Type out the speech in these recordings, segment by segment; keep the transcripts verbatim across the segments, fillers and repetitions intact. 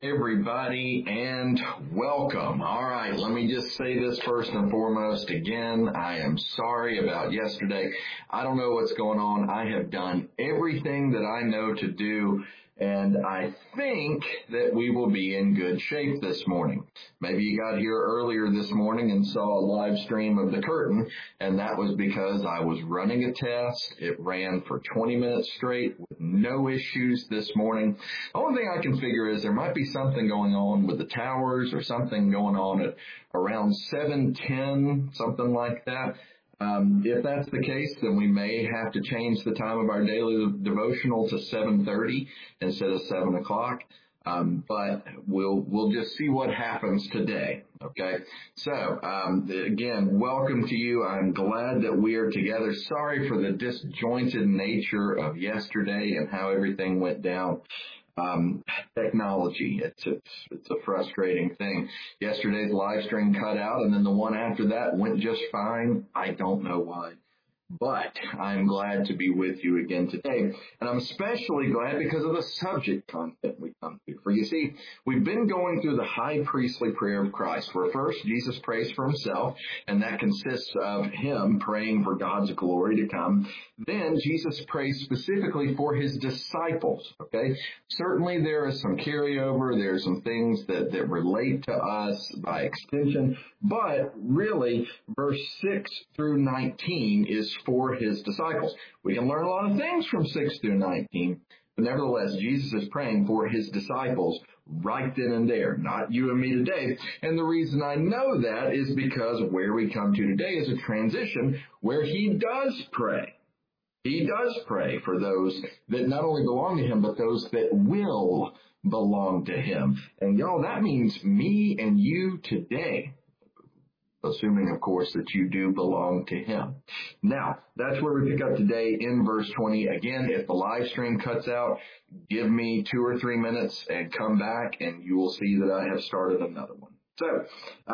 Everybody, and welcome. All right, let me just say this first and foremost. Again, I am sorry about yesterday. I don't know what's going on. I have done everything that I know to do, and I think that we will be in good shape this morning. Maybe you got here earlier this morning and saw a live stream of the curtain, and that was because I was running a test. It ran for twenty minutes straight with no issues this morning. The only thing I can figure is there might be something going on with the towers or something going on at around seven ten, something like that. Um, if that's the case, then we may have to change the time of our daily devotional to seven thirty instead of seven o'clock. Um, but we'll, we'll just see what happens today. Okay. So, um, again, welcome to you. I'm glad that we are together. Sorry for the disjointed nature of yesterday and how everything went down. Um, technology, it's, it's, it's a frustrating thing. Yesterday's live stream cut out, and then the one after that went just fine. I don't know why. But I'm glad to be with you again today. And I'm especially glad because of the subject content we come to. For you see, we've been going through the high priestly prayer of Christ, where first Jesus prays for himself, and that consists of him praying for God's glory to come. Then Jesus prays specifically for his disciples. Okay? Certainly there is some carryover. There's some things that, that relate to us by extension. But really, verse six through nineteen is for his disciples. We can learn a lot of things from six through nineteen, but nevertheless, Jesus is praying for his disciples right then and there, not you and me today. And the reason I know that is because where we come to today is a transition where he does pray. He does pray for those that not only belong to him, but those that will belong to him. And y'all, that means me and you today. Assuming, of course, that you do belong to him. Now, that's where we pick up today in verse twenty. Again, if the live stream cuts out, give me two or three minutes and come back, and you will see that I have started another one. So,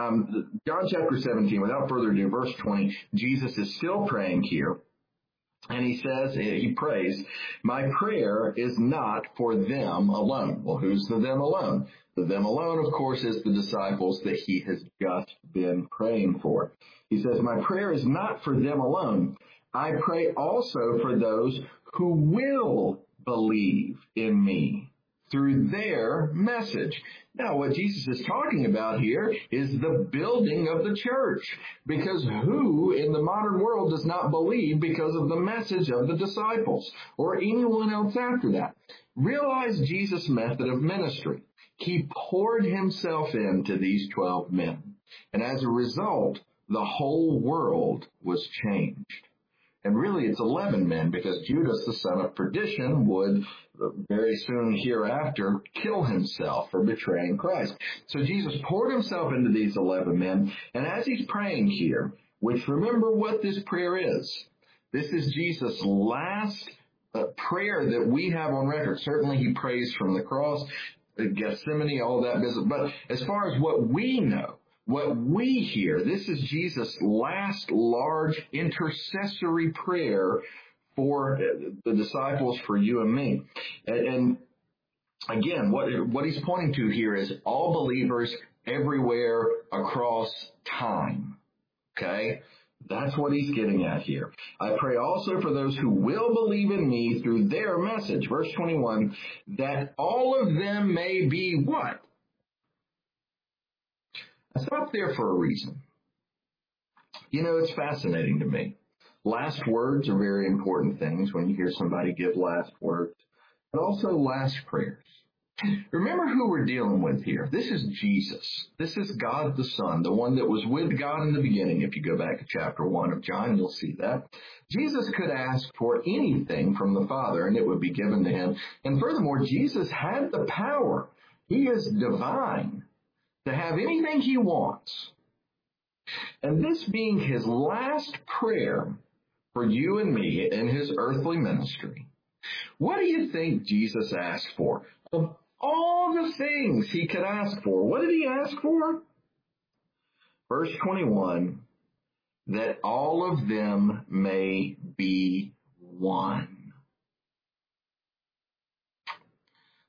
um, John chapter seventeen, without further ado, verse twenty, Jesus is still praying here. And he says, he prays, my prayer is not for them alone. Well, who's the them alone? The them alone, of course, is the disciples that he has just been praying for. He says, my prayer is not for them alone. I pray also for those who will believe in me through their message. Now, what Jesus is talking about here is the building of the church. Because who in the modern world does not believe because of the message of the disciples or anyone else after that? Realize Jesus' method of ministry. He poured himself into these twelve men. And as a result, the whole world was changed. And really, it's eleven men, because Judas, the son of perdition, would very soon hereafter kill himself for betraying Christ. So Jesus poured himself into these eleven men. And as he's praying here, which remember what this prayer is. This is Jesus' last uh, prayer that we have on record. Certainly he prays from the cross, Gethsemane, all that business. But as far as what we know, what we hear, this is Jesus' last large intercessory prayer for the disciples, for you and me. And, and again, what, what he's pointing to here is all believers everywhere across time. Okay? That's what he's getting at here. I pray also for those who will believe in me through their message. Verse twenty-one, that all of them may be what? I stopped there for a reason. You know, it's fascinating to me. Last words are very important things when you hear somebody give last words, but also last prayers. Remember who we're dealing with here. This is Jesus. This is God the Son, the one that was with God in the beginning. If you go back to chapter one of John, you'll see that. Jesus could ask for anything from the Father, and it would be given to him. And furthermore, Jesus had the power. He is divine to have anything he wants. And this being his last prayer for you and me in his earthly ministry, what do you think Jesus asked for? Of all the things he could ask for, what did he ask for? Verse twenty-one, that all of them may be one.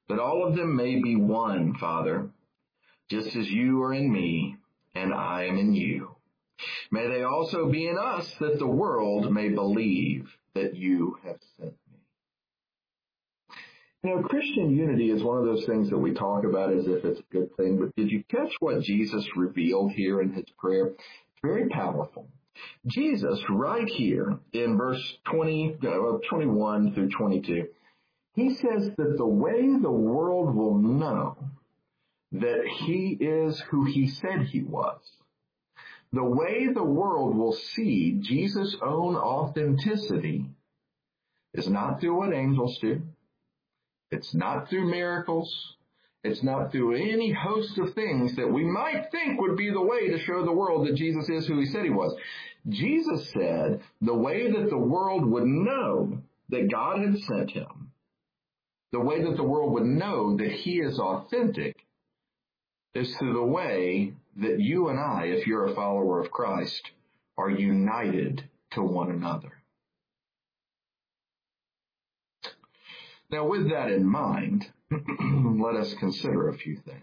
that all of them may be one, Father, just as you are in me and I am in you. May they also be in us, that the world may believe that you have sent me. You know, Christian unity is one of those things that we talk about as if it's a good thing, but did you catch what Jesus revealed here in his prayer? It's very powerful. Jesus, right here in verse twenty, uh, twenty-one through twenty-two, he says that the way the world will know that he is who he said he was, the way the world will see Jesus' own authenticity is not through what angels do. It's not through miracles. It's not through any host of things that we might think would be the way to show the world that Jesus is who he said he was. Jesus said the way that the world would know that God had sent him, the way that the world would know that he is authentic, is through the way that you and I, if you're a follower of Christ, are united to one another. Now, with that in mind, let us consider a few things.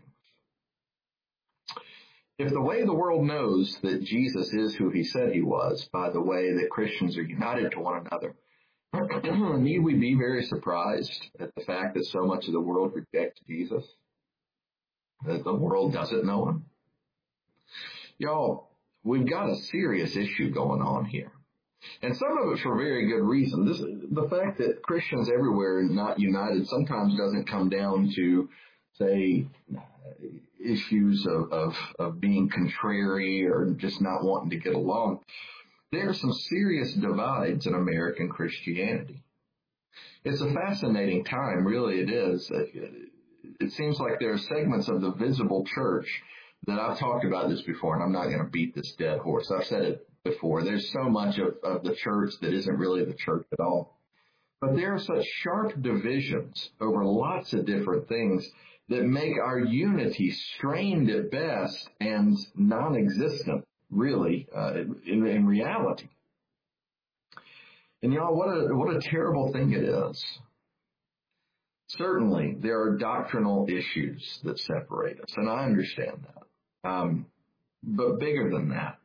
If the way the world knows that Jesus is who he said he was by the way that Christians are united to one another, need we be very surprised at the fact that so much of the world rejects Jesus? That the world doesn't know him? Y'all, we've got a serious issue going on here. And some of it for very good reason. This, the fact that Christians everywhere are not united sometimes doesn't come down to, say, issues of, of, of being contrary or just not wanting to get along. There are some serious divides in American Christianity. It's a fascinating time, really it is. It seems like there are segments of the visible church that I've talked about this before, and I'm not going to beat this dead horse. I've said it before. There's so much of, of the church that isn't really the church at all. But there are such sharp divisions over lots of different things that make our unity strained at best and non-existent, really, uh, in, in reality. And y'all, what a, what a terrible thing it is. Certainly, there are doctrinal issues that separate us, and I understand that. Um, but bigger than that,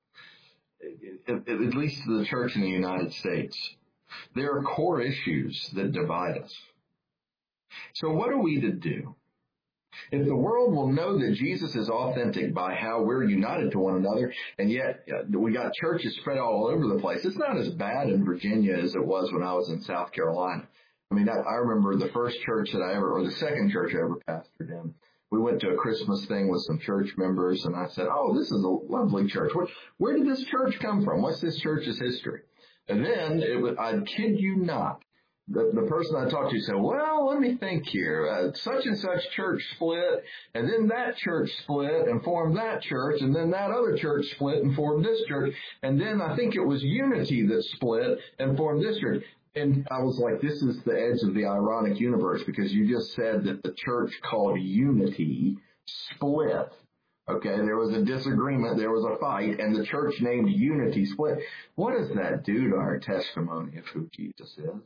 at, at least to the church in the United States, there are core issues that divide us. So what are we to do? If the world will know that Jesus is authentic by how we're united to one another, and yet uh, we got churches spread all over the place, it's not as bad in Virginia as it was when I was in South Carolina. I mean, I, I remember the first church that I ever, or the second church I ever pastored in. We went to a Christmas thing with some church members, and I said, oh, this is a lovely church. Where, where did this church come from? What's this church's history? And then, it was, I kid you not, the, the person I talked to said, well, let me think here. Uh, such and such church split, and then that church split and formed that church, and then that other church split and formed this church, and then I think it was Unity that split and formed this church. And I was like, this is the edge of the ironic universe, because you just said that the church called Unity split. Okay, there was a disagreement, there was a fight, and the church named Unity split. What does that do to our testimony of who Jesus is?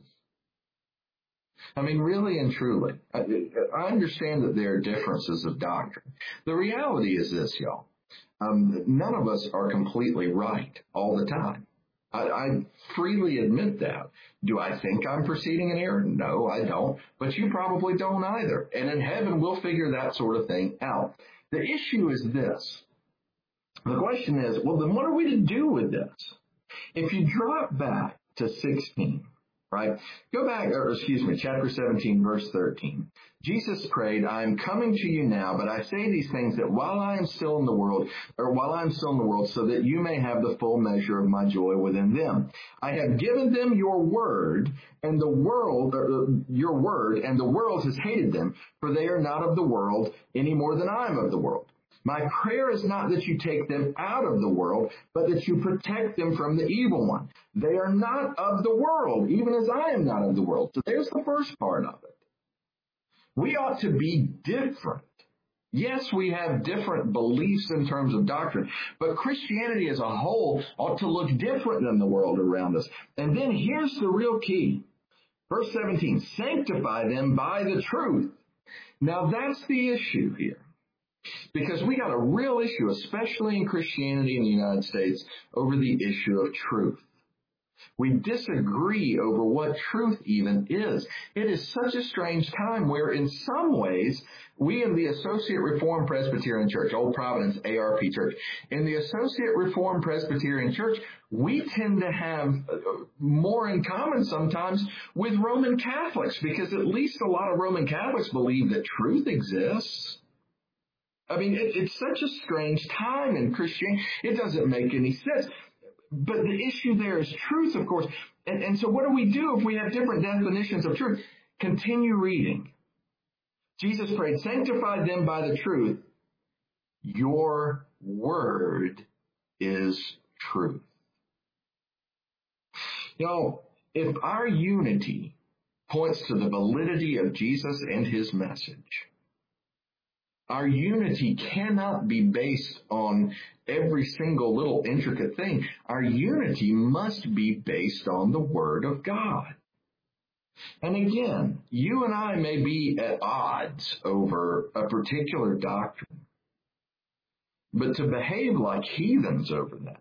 I mean, really and truly, I, I understand that there are differences of doctrine. The reality is this, y'all. Um, none of us are completely right all the time. I, I freely admit that. Do I think I'm proceeding in error? No, I don't. But you probably don't either. And in heaven, we'll figure that sort of thing out. The issue is this. The question is, well, then what are we to do with this? If you drop back to sixteen, right? Go back, or excuse me, chapter seventeen, verse thirteen. Jesus prayed, I am coming to you now, but I say these things that while I am still in the world, or while I am still in the world, so that you may have the full measure of my joy within them. I have given them your word, and the world, or your word, and the world has hated them, for they are not of the world any more than I am of the world. My prayer is not that you take them out of the world, but that you protect them from the evil one. They are not of the world, even as I am not of the world. So there's the first part of it. We ought to be different. Yes, we have different beliefs in terms of doctrine, but Christianity as a whole ought to look different than the world around us. And then here's the real key. Verse seventeen, sanctify them by the truth. Now that's the issue here. Because we got a real issue, especially in Christianity in the United States, over the issue of truth. We disagree over what truth even is. It is such a strange time where in some ways, we in the Associate Reformed Presbyterian Church, Old Providence A R P Church, in the Associate Reformed Presbyterian Church, we tend to have more in common sometimes with Roman Catholics, because at least a lot of Roman Catholics believe that truth exists. I mean, it, it's such a strange time in Christianity. It doesn't make any sense. But the issue there is truth, of course. And, and so what do we do if we have different definitions of truth? Continue reading. Jesus prayed, sanctify them by the truth. Your word is truth. You know, if our unity points to the validity of Jesus and his message, our unity cannot be based on every single little intricate thing. Our unity must be based on the Word of God. And again, you and I may be at odds over a particular doctrine, but to behave like heathens over that,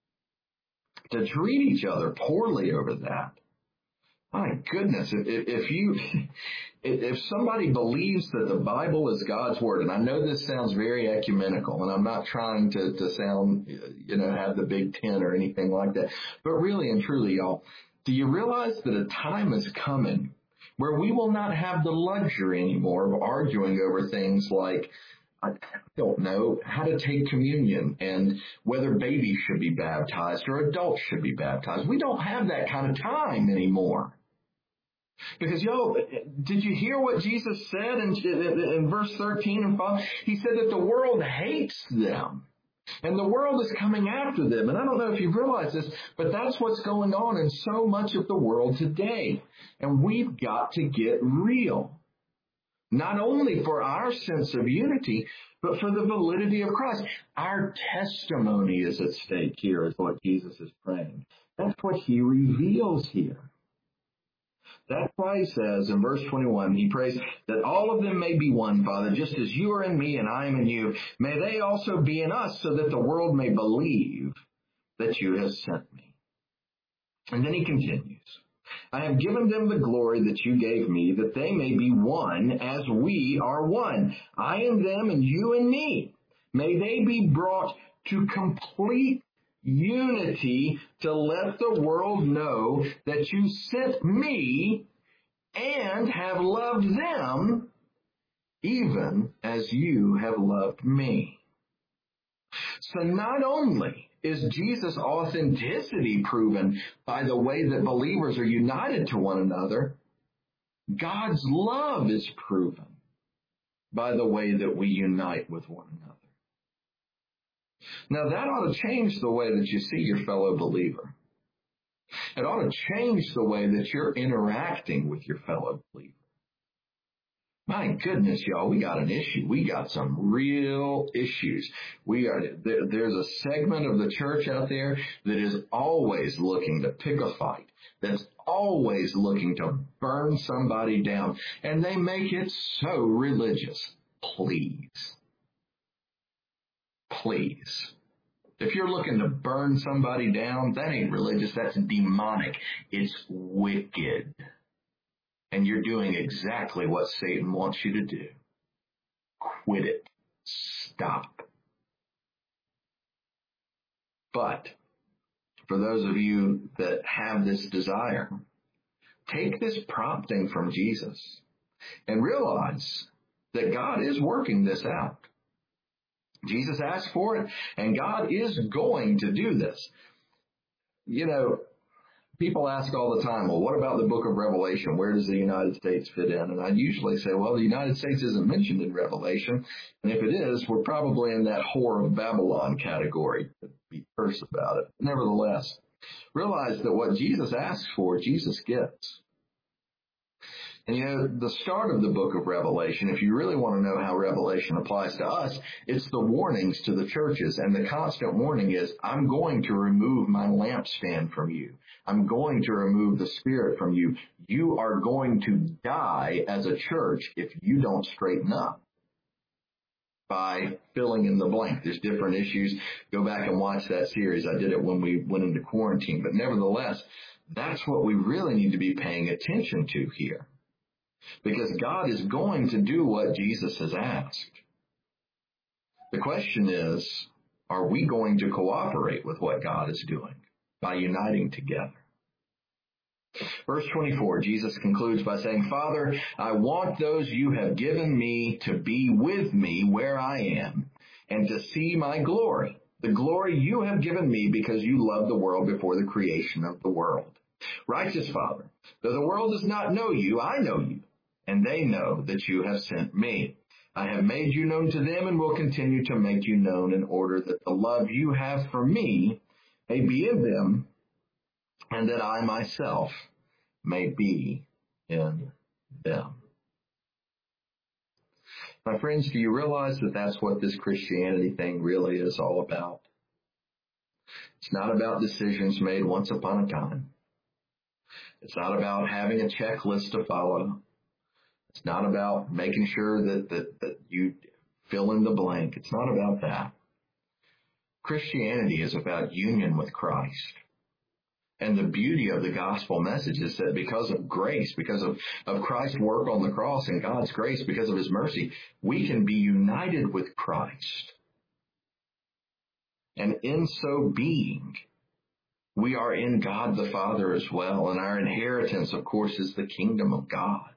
to treat each other poorly over that, my goodness, if, if you, if somebody believes that the Bible is God's word, and I know this sounds very ecumenical, and I'm not trying to, to sound, you know, have the Big Ten or anything like that, but really and truly, y'all, do you realize that a time is coming where we will not have the luxury anymore of arguing over things like, I don't know, how to take communion and whether babies should be baptized or adults should be baptized? We don't have that kind of time anymore. Because, yo, did you hear what Jesus said in, in verse thirteen and following? He said that the world hates them, and the world is coming after them. And I don't know if you realize this, but that's what's going on in so much of the world today. And we've got to get real, not only for our sense of unity, but for the validity of Christ. Our testimony is at stake here, is what Jesus is praying. That's what he reveals here. That's why he says in verse twenty-one, he prays that all of them may be one, Father, just as you are in me and I am in you. May they also be in us, so that the world may believe that you have sent me. And then he continues, I have given them the glory that you gave me, that they may be one as we are one. I and them and you and me. May they be brought to complete unity, to let the world know that you sent me and have loved them even as you have loved me. So not only is Jesus' authenticity proven by the way that believers are united to one another, God's love is proven by the way that we unite with one another. Now, that ought to change the way that you see your fellow believer. It ought to change the way that you're interacting with your fellow believer. My goodness, y'all, we got an issue. We got some real issues. We are there, there's a segment of the church out there that is always looking to pick a fight, that's always looking to burn somebody down, and they make it so religious. Please. Please. If you're looking to burn somebody down, that ain't religious, that's demonic. It's wicked. And you're doing exactly what Satan wants you to do. Quit it. Stop. But for those of you that have this desire, take this prompting from Jesus and realize that God is working this out. Jesus asked for it, and God is going to do this. You know, people ask all the time, well, what about the book of Revelation? Where does the United States fit in? And I usually say, well, the United States isn't mentioned in Revelation. And if it is, we're probably in that whore of Babylon category. To be terse about it. Nevertheless, realize that what Jesus asks for, Jesus gets. And you know, the start of the book of Revelation, if you really want to know how Revelation applies to us, it's the warnings to the churches. And the constant warning is, I'm going to remove my lampstand from you. I'm going to remove the Spirit from you. You are going to die as a church if you don't straighten up. By filling in the blank. There's different issues. Go back and watch that series. I did it when we went into quarantine. But nevertheless, that's what we really need to be paying attention to here. Because God is going to do what Jesus has asked. The question is, are we going to cooperate with what God is doing by uniting together? Verse twenty-four, Jesus concludes by saying, Father, I want those you have given me to be with me where I am and to see my glory, the glory you have given me because you loved the world before the creation of the world. Righteous Father, though the world does not know you, I know you, and they know that you have sent me. I have made you known to them and will continue to make you known in order that the love you have for me may be in them and that I myself may be in them. My friends, do you realize that that's what this Christianity thing really is all about? It's not about decisions made once upon a time. It's not about having a checklist to follow. It's not about making sure that, that, that you fill in the blank. It's not about that. Christianity is about union with Christ. And the beauty of the gospel message is that because of grace, because of, of Christ's work on the cross and God's grace, because of his mercy, we can be united with Christ. And in so being, we are in God the Father as well. And our inheritance, of course, is the kingdom of God.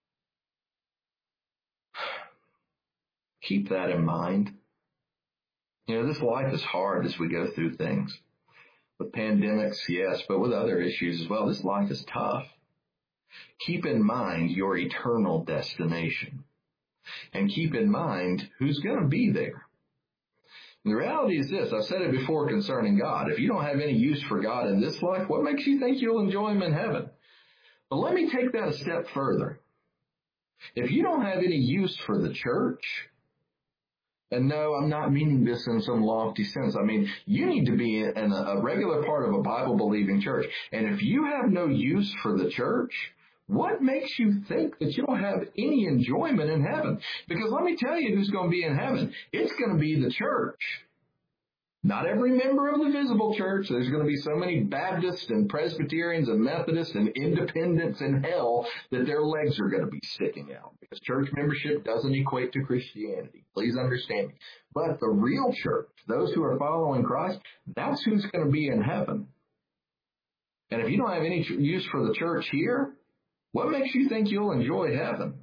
Keep that in mind. You know, this life is hard as we go through things. With pandemics, yes, but with other issues as well. This life is tough. Keep in mind your eternal destination. And keep in mind who's going to be there. And the reality is this, I've said it before concerning God. If you don't have any use for God in this life, what makes you think you'll enjoy him in heaven? But let me take that a step further. If you don't have any use for the church, and no, I'm not meaning this in some lofty sense. I mean, you need to be in a, a regular part of a Bible-believing church. And if you have no use for the church, what makes you think that you'll have any enjoyment in heaven? Because let me tell you who's going to be in heaven. It's going to be the church. Not every member of the visible church. There's going to be so many Baptists and Presbyterians and Methodists and independents in hell that their legs are going to be sticking out. Because church membership doesn't equate to Christianity. Please understand me. But the real church, those who are following Christ, that's who's going to be in heaven. And if you don't have any use for the church here, what makes you think you'll enjoy heaven?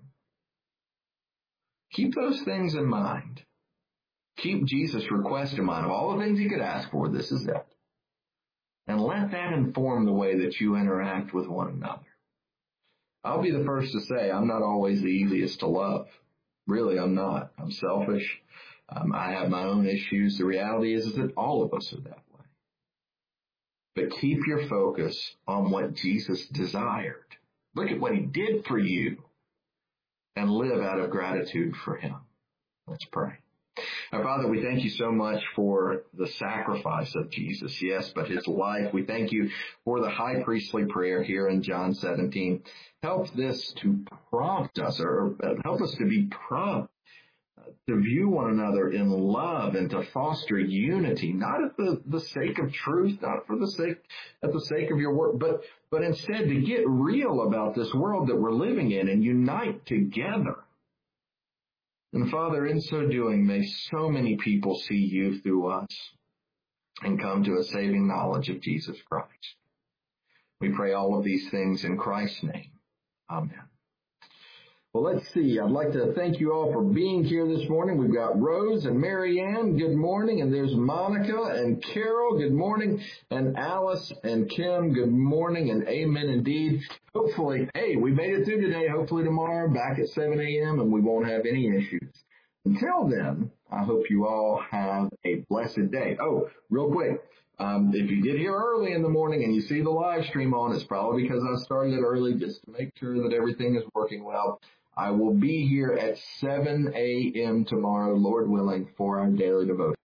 Keep those things in mind. Keep Jesus' request in mind. Of all the things he could ask for, this is it. And let that inform the way that you interact with one another. I'll be the first to say I'm not always the easiest to love. Really, I'm not. I'm selfish. Um, I have my own issues. The reality is, is that all of us are that way. But keep your focus on what Jesus desired. Look at what he did for you and live out of gratitude for him. Let's pray. Our Father, we thank you so much for the sacrifice of Jesus, yes, but his life. We thank you for the high priestly prayer here in John seventeen. Help this to prompt us, or help us to be prompt to view one another in love and to foster unity, not at the, the sake of truth, not for the sake, at the sake of your word, but, but instead to get real about this world that we're living in and unite together. And Father, in so doing, may so many people see you through us and come to a saving knowledge of Jesus Christ. We pray all of these things in Christ's name. Amen. Well, let's see. I'd like to thank you all for being here this morning. We've got Rose and Marianne. Good morning. And there's Monica and Carol. Good morning. And Alice and Kim. Good morning. And amen indeed. Hopefully, hey, we made it through today. Hopefully tomorrow back at seven a.m. and we won't have any issues. Until then, I hope you all have a blessed day. Oh, real quick. Um, if you get here early in the morning and you see the live stream on, it's probably because I started it early just to make sure that everything is working well. I will be here at seven a.m. tomorrow, Lord willing, for our daily devotion.